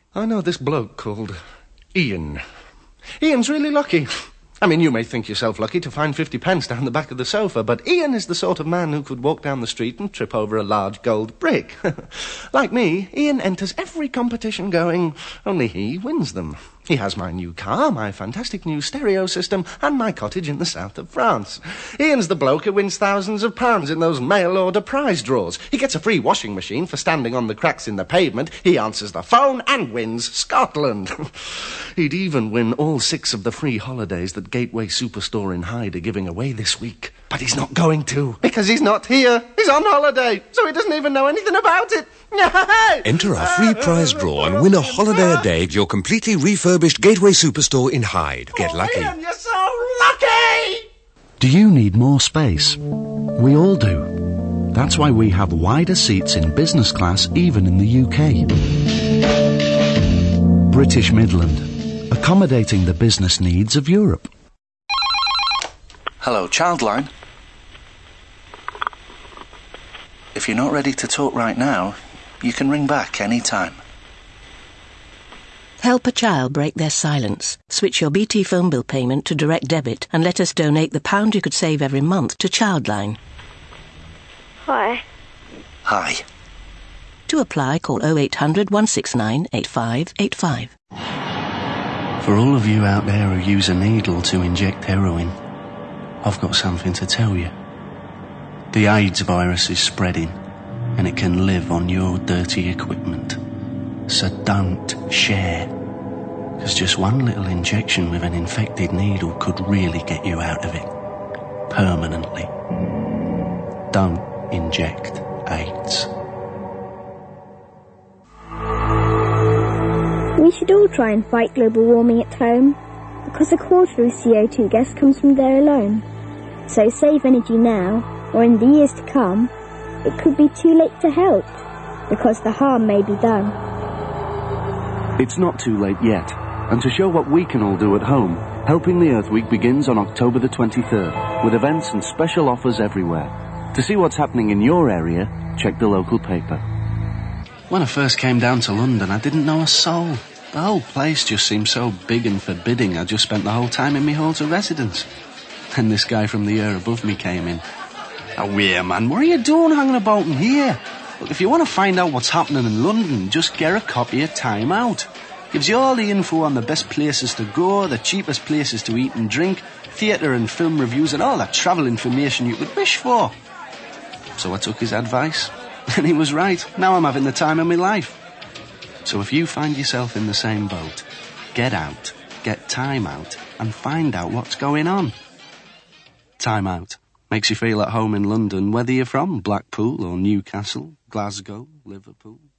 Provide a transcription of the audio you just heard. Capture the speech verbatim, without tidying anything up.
I know this bloke called Ian. Ian's really lucky. I mean, you may think yourself lucky to find fifty pence down the back of the sofa, but Ian is the sort of man who could walk down the street and trip over a large gold brick. Like me, Ian enters every competition going, only he wins them. He has my new car, my fantastic new stereo system, and my cottage in the south of France. Ian's the bloke who wins thousands of pounds in those mail-order prize draws. He gets a free washing machine for standing on the cracks in the pavement. He answers the phone and wins Scotland. He'd even win all six of the free holidays that Gateway Superstore in Hyde are giving away this week. But he's not going to, because he's not here. He's on holiday, so he doesn't even know anything about it. Enter our free prize draw and win a holiday a day at your completely refurbished Gateway Superstore in Hyde. Get lucky. Ian, you're so lucky! Do you need more space? We all do. That's why we have wider seats in business class even in the U K. British Midland, accommodating the business needs of Europe. Hello, Childline. If you're not ready to talk right now, you can ring back any time. Help a child break their silence. Switch your B T phone bill payment to direct debit and let us donate the pound you could save every month to Childline. Hi. Hi. To apply, call oh eight hundred, one six nine, eight five eight five. For all of you out there who use a needle to inject heroin, I've got something to tell you. The AIDS virus is spreading, and it can live on your dirty equipment. So don't share, because just one little injection with an infected needle could really get you out of it. Permanently. Don't inject AIDS. We should all try and fight global warming at home, because a quarter of C O two gas comes from there alone. So save energy now, or in the years to come, it could be too late to help, because the harm may be done. It's not too late yet, and to show what we can all do at home, Helping the Earth Week begins on October the twenty-third, with events and special offers everywhere. To see what's happening in your area, check the local paper. When I first came down to London, I didn't know a soul. The whole place just seemed so big and forbidding, I just spent the whole time in my halls of residence. Then this guy from the year above me came in. Oh, yeah, man, what are you doing hanging about in here? Look, if you want to find out what's happening in London, just get a copy of Time Out. Gives you all the info on the best places to go, the cheapest places to eat and drink, theatre and film reviews, and all that travel information you could wish for. So I took his advice, and he was right. Now I'm having the time of my life. So if you find yourself in the same boat, get out, get Time Out, and find out what's going on. Time Out makes you feel at home in London, whether you're from Blackpool or Newcastle, Glasgow, Liverpool.